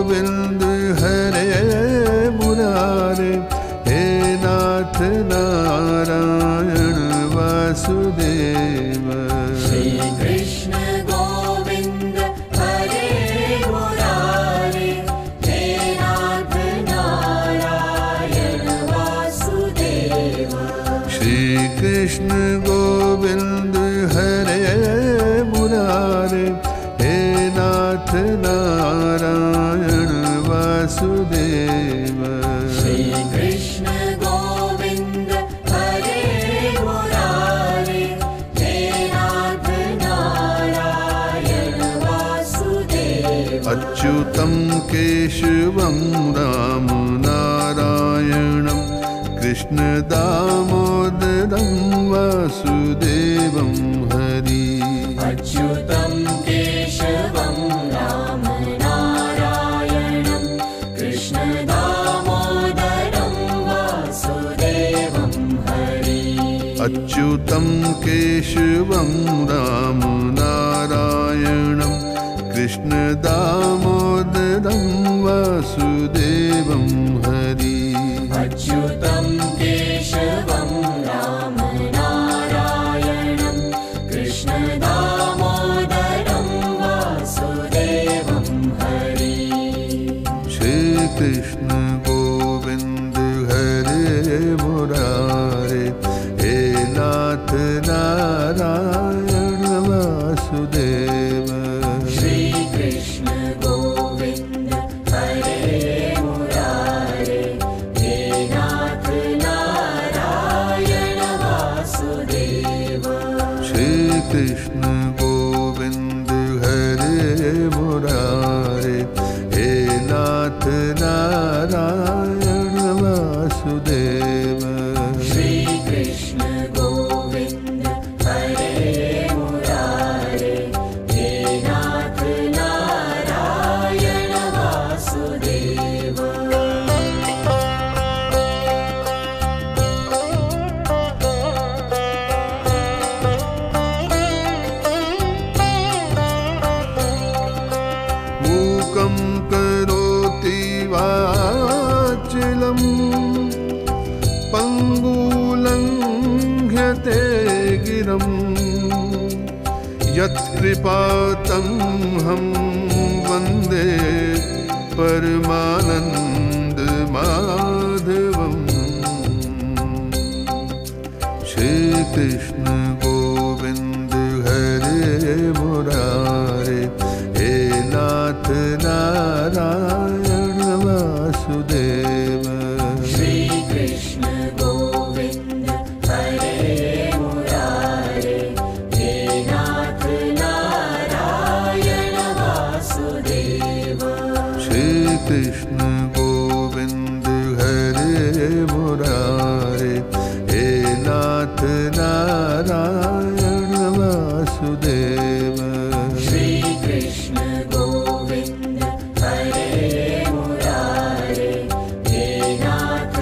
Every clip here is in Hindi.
गोविंद हरे मुरारे, हे नाथ नारायण वासुदेव। श्री कृष्ण गोविंद हरे मुरारे, हे नाथ नारायण वासुदेव। श्री कृष्ण गोविंद हरे मुरारे, हे नाथ नारायण वासुदेव। श्री कृष्ण गोविंद हरे मुरारे, हे नाथ नारायण वासुदेव। अच्युतं केशवं राम नारायणं, कृष्ण दामोदरं वासुदेवं हरि। अच्युतं केशवं राम नारायणं, कृष्ण दामोदरं वासुदेवं हरि। अच्युतं केशवं राम नारायणं, कृष्ण दामोदरं वासुदेवं हरि। अच्युतं केशवं राम नारायणं, कृष्ण दामोदरं वासुदेवं हरि। श्री कृष्ण गोविंद हरे मुरारे, हे नाथ नारायण वासुदेव। श्री कृष्ण गोविंद हरे मुरारे, हे नाथ नारायण वासुदेव। श्री कृष्ण गोविंद हरे मुरारे, हे नाथ नारायण वासुदेव। श्री कृष्ण गोविंद हरे मुरारे, हे नाथ नारायण वासुदेव। मूकं करोति वाचिलं, पङ्गुलङ्घ्यते गिरं, यत्कृपातमहं वन्दे परमानन्दमाधवम्। श्रीकृष्ण गोविंद हरे मुरारे, हे नाथ नारायण वासुदेव। श्री कृष्ण गोविंद हरे मुरारे, हे नाथ नारायण वासुदेव। श्री कृष्ण गोविंद हरे मुरारे, हे नाथ नारायण वासुदेव। श्री कृष्ण गोविंद हरे मुरारे, हे नाथ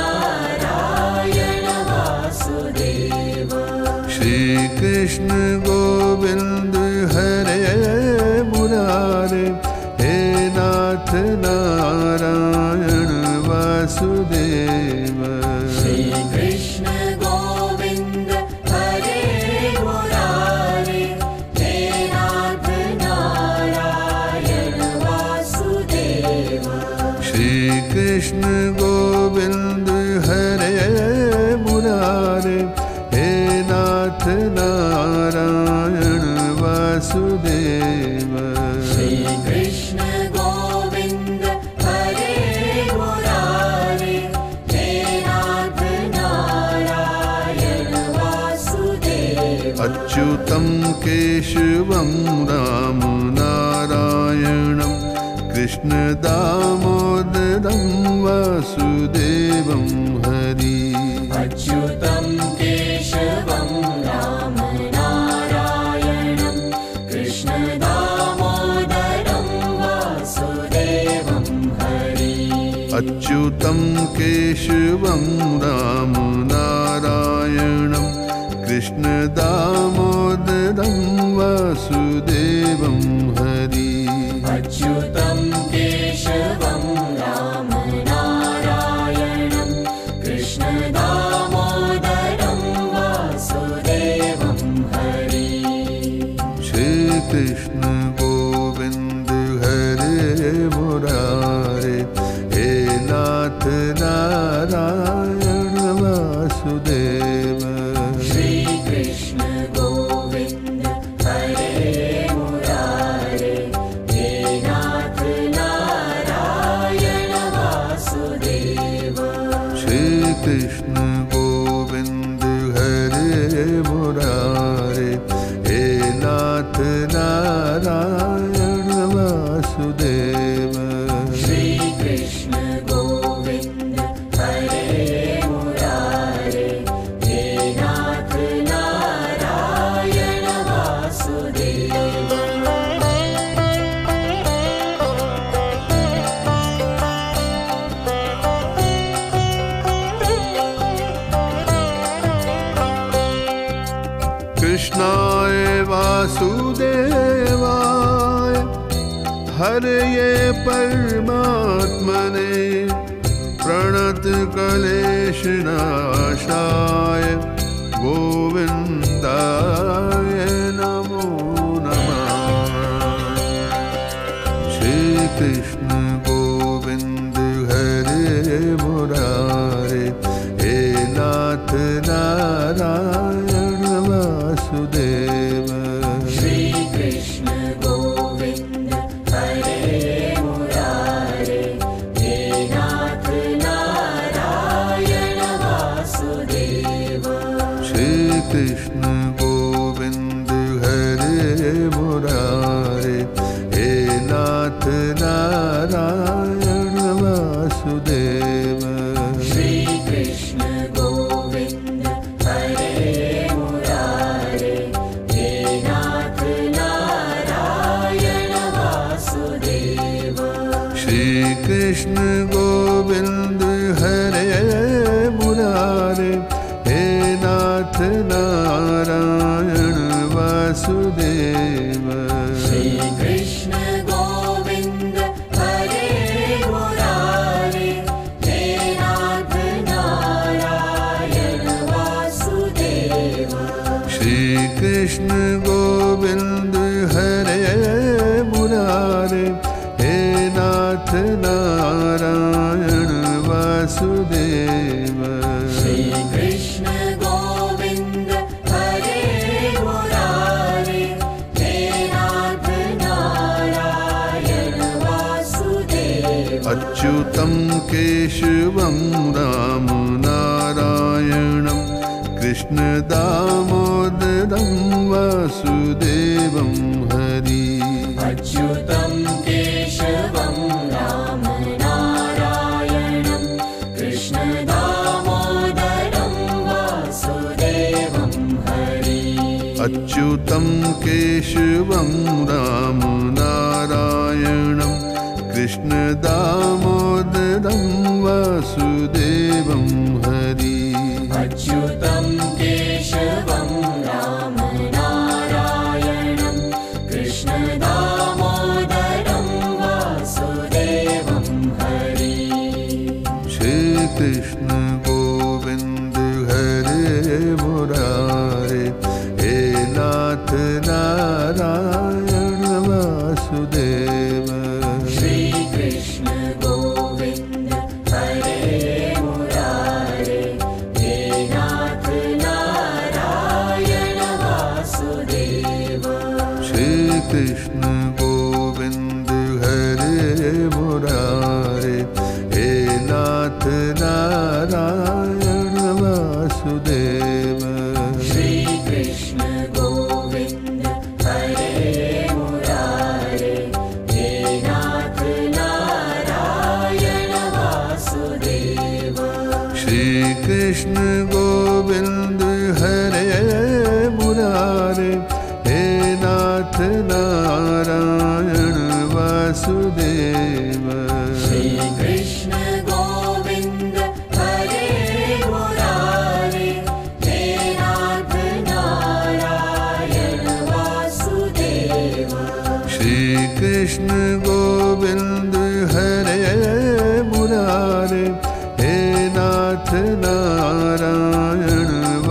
नारायण वासुदेव। श्री कृष्ण गोविंद हरे मुरारे, हे नाथ नारायण वासुदेव। श्री कृष्ण गोविंद हरे मुरारे, हे नाथ नारायण वासुदेव। श्री कृष्ण गोविंद हरे मुरारे, हे नाथ नारायण वासुदेव। श्री कृष्ण गोविंद हरे मुरारे, हे नाथ नारायण वासुदेव। अच्युतं केशवं राम नारायणं, कृष्ण दामोदरं वासुदेवं हरि। अच्युतं केशवं राम नारायणं, कृष्ण दामोदरं वासुदेवं हरि। अच्युतं केशवं राम नारायणं, कृष्ण दामोदरं वासुदेवं हरि। अच्युतं केशवं Shri Krishna Govinda Hare Murare He Nath Narayana Vasudeva कृष्णाय वासुदेवाय हरये परमात्मने प्रणत क्लेशनाशाय गोविन्दाय नमो नमः। श्री कृष्ण गोविंद हरे मुरारे हे नाथ Narayan Vasudev. Shri Krishna Govinda Hare Murare He Nath Narayana Vasudeva Shri Krishna Govind हरे मुरारे हे नाथ Narayan Vasudev. Shri Krishna Govinda Hare Murare He Nath Narayana Vasudeva Shri Krishna Govind हरे मुरारे हे नाथ Narayan Vasudev. Shri Krishna Govinda Hare Murare He Nath Narayana Vasudeva Shri Krishna Govind हरे मुरारे हे नाथ Narayan Vasudev. Shri Krishna Govinda Hare Murare He Nath Narayana Vasudeva अच्युतं केशवं राम नारायणं कृष्ण दामोदरं वासुदेवं Hari. Achyutam Keshavam Ram Narayanam Krishna Damodaram Vasudevam Hari अच्युतं केशवं राम नारायणं कृष्ण दामोदरं वासुदेवं Hari. Achyutam Keshavam Ram Narayanam Krishna Damodaram Vasudevam Hari Shri Krishna Govind हरे मुरारे हे नाथ Narayan Vasudev. Shri Krishna Govinda Hare Murare He Nath Narayana Vasudeva Shri Krishna Govind हरे मुरारे हे नाथ Narayan Vasudev. Shri Krishna Govinda Hare Murare He Nath Narayana Vasudeva Shri Krishna Govind हरे मुरारे हे नाथ Narayan Vasudev. Shri Krishna Govinda Hare Murare He Nath Narayana Vasudeva Shri Krishna Govind हरे मुरारे हे नाथ Narayan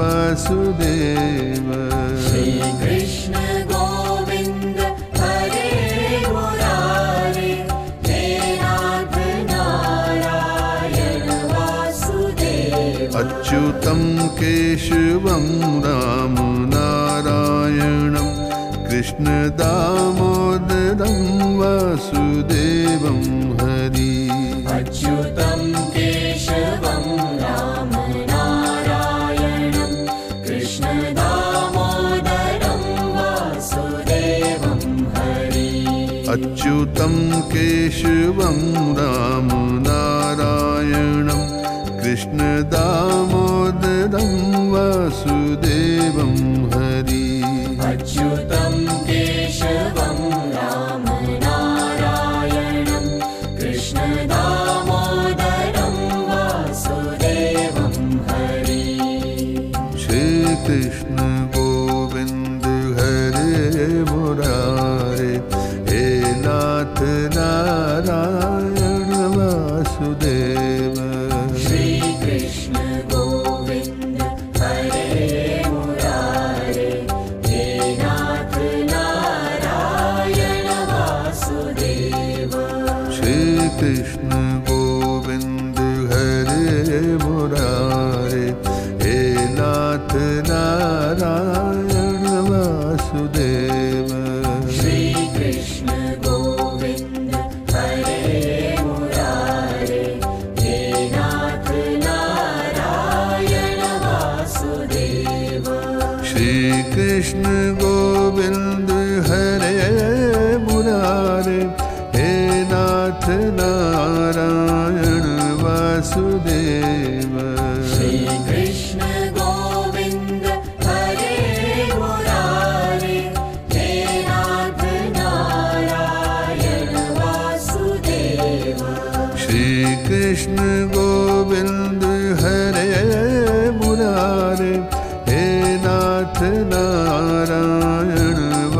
Vasudev. Shri Krishna Govinda Hare Murare He Nath Narayana Vasudeva अच्युतं केशवं राम नारायणं कृष्ण दामोदरं वासुदेवं Hari. Achyutam Keshavam Ram Narayanam Krishna Damodaram Vasudevam Hari अच्युतं केशवं राम नारायणं कृष्ण दामोदरं वासुदेवं हरि अच्युतं केशवं राम नारायणं कृष्ण दामोदरं वासुदेवं हरि श्री कृष्ण गोविंद हरे मुरारे हे नाथ नारायण वासुदेव श्री कृष्ण गोविंद हरे मुरारे हे नाथ नारायण वासुदेव श्री कृष्ण गोविंद हरे मुरारे हे नाथ नारायण वासुदेव श्री कृष्ण गोविंद हरे मुरारे हे नाथ नारायण वासुदेव श्री कृष्ण गोविंद हरे मुरारे हे नाथ नारायण वासुदेव श्री कृष्ण गोविंद हरे मुरारे हे नाथ नारायण वासुदेव श्री कृष्ण गोविंद हरे मुरारे हे नाथ नारायण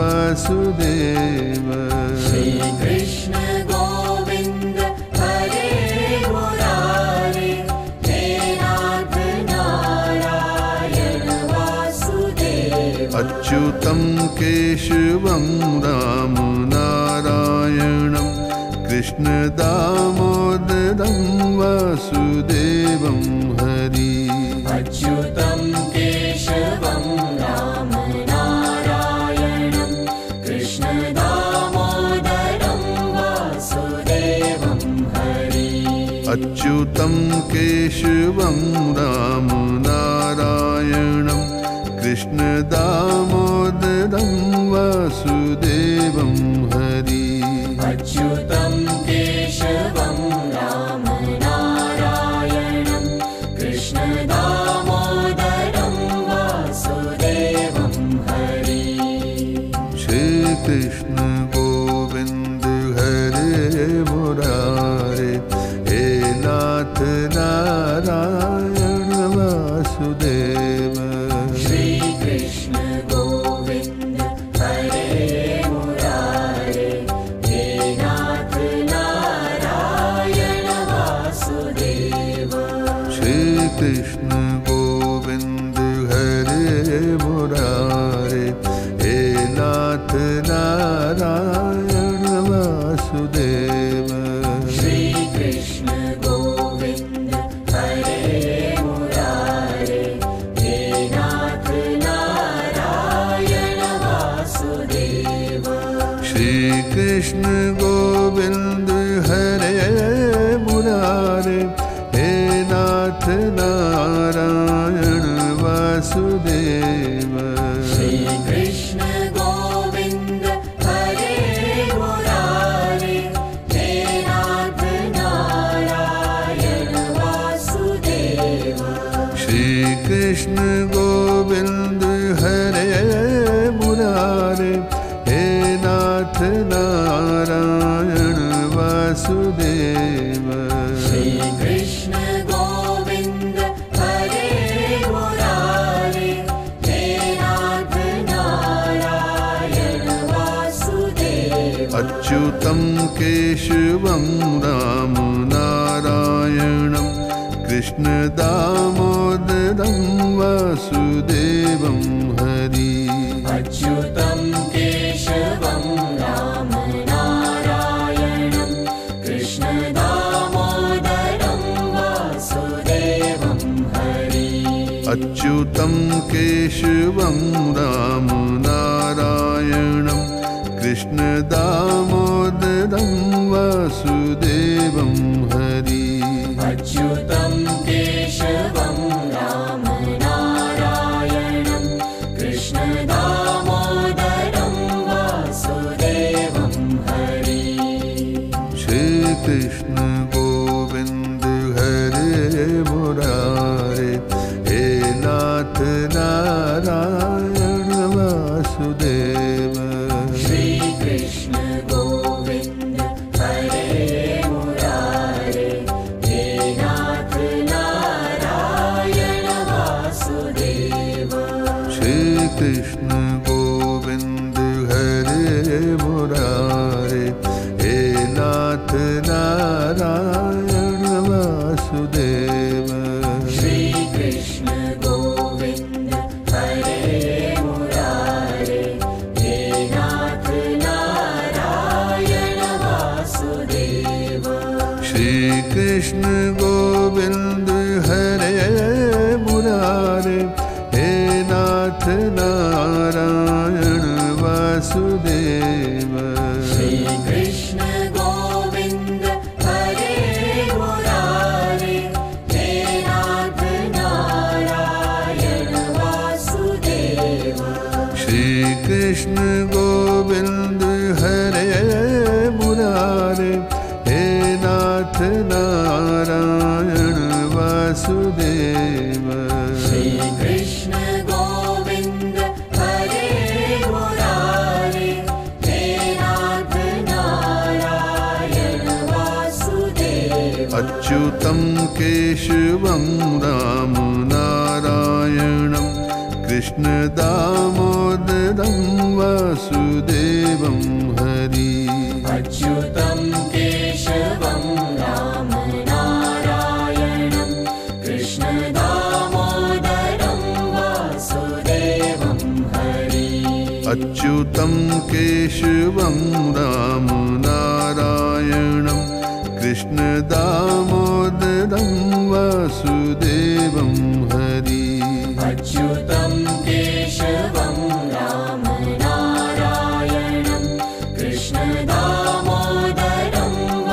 वासुदेव श्री कृष्ण गोविंद हरे मुरारे हे नाथ नारायण वासुदेव अच्युतं केशवं राम नारायणं कृष्ण दामोदरं वासुदेवं हरि अच्युतं केशवं राम नारायणं कृष्ण दामोदरं वासुदेवं हरि अच्युतं केशवं राम नारायणं कृष्ण दामोदरं वासुदेवं हरि अच्युतं केशवं राम नारायणं कृष्ण दामोदरं वासुदेवं हरि श्री कृष्ण गोविंद हरे मुरारे हे नाथ नारायण वासुदेव श्री कृष्ण गोविंद हरे मुरारे हे नाथ नारायण वासुदेव श्री कृष्ण गोविंद हरे मुरारे हे नाथ नारायण वासुदेव श्री कृष्ण गोविंद हरे मुरारे हे नाथ नारायण वासुदेव श्री कृष्ण गोविंद हरे मुरारे हे नाथ नारायण वासुदेव श्री कृष्ण गोविंद हरे मुरारे हे नाथ नारायण वासुदेव श्री कृष्ण गोविंद हरे मुरारे हे नाथ नारायण वासुदेव श्री कृष्ण गोविंद हरे मुरारे हे नाथ नारायण वासुदेव अच्युतं केशवं राम नारायणं कृष्ण दामोदरं वासुदेवं हरि अच्युतं केशवं राम नारायणं कृष्ण दामोदरं वासुदेवं हरि अच्युतं केशवं राम नारायणं कृष्ण दामोदरं वासुदेवं हरि अच्युतं केशवं राम नारायणं कृष्ण दामोदरं वासुदेवं हरि कृष्ण गोविंद हरे मुरारे, हे नाथ नारायण वासुदेव। श्री कृष्ण गोविंद हरे मुरारे, हे नाथ नारायण वासुदेव। श्री कृष्ण गोविंद हरे मुरारे, हे नाथ नारायण वासुदेव। श्री कृष्ण गोविंद हरे मुरारे, हे नाथ नारायण वासुदेव। श्री कृष्ण गोविंद हरे मुरारे, हे नाथ नारायण वासुदेव। श्री कृष्ण गोविंद हरे मुरारे, हे नाथ नारायण वासुदेव। श्री कृष्ण गोविंद हरे मुरारे, हे नाथ नारायण वासुदेव। श्री कृष्ण गोविंद हरे मुरारे, हे नाथ नारायण वासुदेव। अच्युतं केशवं राम नारायणं, कृष्ण दामोदरं वासुदेवं हरि। अच्युतं केशवं राम नारायणं, कृष्ण दामोदरं वासुदेवं हरि। अच्युतं केशवं राम नारायणं, कृष्ण दामोदरं वासुदेवं हरि। अच्युतं केशवं राम नारायणं, कृष्ण दामोदरं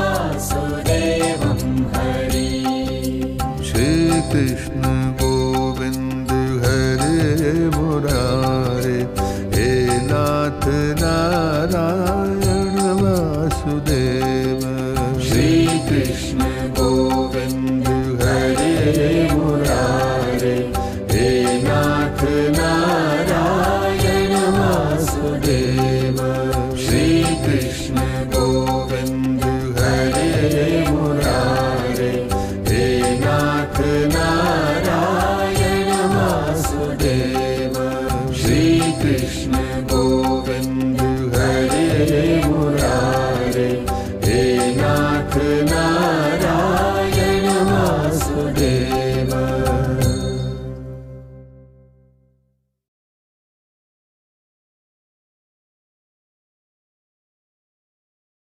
वासुदेवं हरि। श्री कृष्ण गोविंद हरे मुरारे, हे नाथ नारायण वासुदेव। श्री कृष्ण गोविंद हरे मुरारे, हे नाथ नारायण वासुदेव। श्री कृष्ण गोविंद हरे मुरारे, हे नाथ नारायण वासुदेव। श्री कृष्ण गोविंद हरे मुरारे, हे नाथ